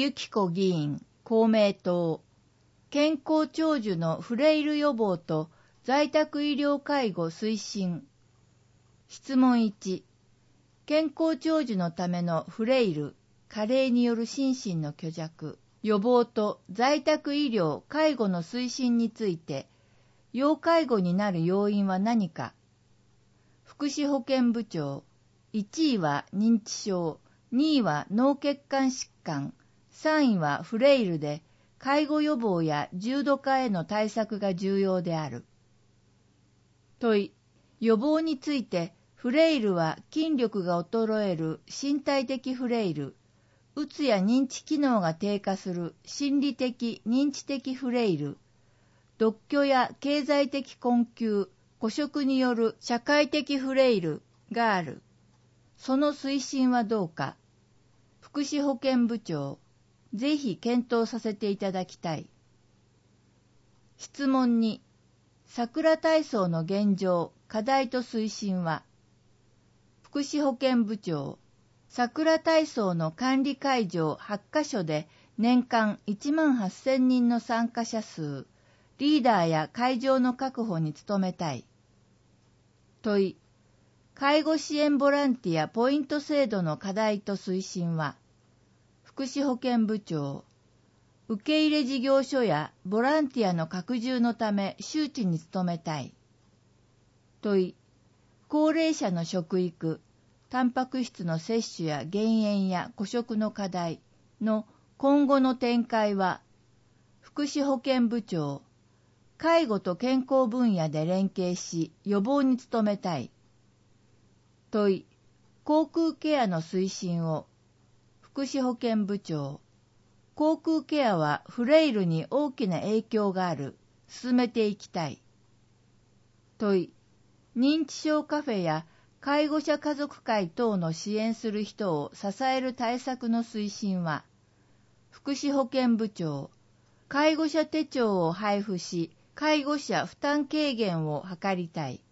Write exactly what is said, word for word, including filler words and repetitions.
由紀子議員、公明党。健康長寿のフレイル予防と在宅医療介護推進。質問いち。健康長寿のためのフレイル、加齢による心身の虚弱、予防と在宅医療介護の推進について、要介護になる要因は何か。福祉保健部長。いちいは認知症、にいは脳血管疾患、さんいはフレイルで、介護予防や重度化への対策が重要である。問い。予防について、フレイルは筋力が衰える身体的フレイル、うつや認知機能が低下する心理的認知的フレイル、独居や経済的困窮、孤食による社会的フレイルがある。その推進はどうか。福祉保健部長、ぜひ検討させていただきたい。質問に、桜体操の現状、課題と推進は。福祉保健部長、桜体操の管理会場はちカ所で年間いちまんはっせんにんの参加者数、リーダーや会場の確保に努めたい。問い。介護支援ボランティアポイント制度の課題と推進は。福祉保健部長、受け入れ事業所やボランティアの拡充のため周知に努めたい。問い。高齢者の食育、タンパク質の摂取や減塩や孤食の課題の今後の展開は。福祉保健部長、介護と健康分野で連携し予防に努めたい。問い。口腔ケアの推進を。福祉保健部長、口腔ケアはフレイルに大きな影響がある。進めていきたい。問い。認知症カフェや介護者家族会等の支援する人を支える対策の推進は。福祉保健部長、介護者手帳を配布し、介護者負担軽減を図りたい。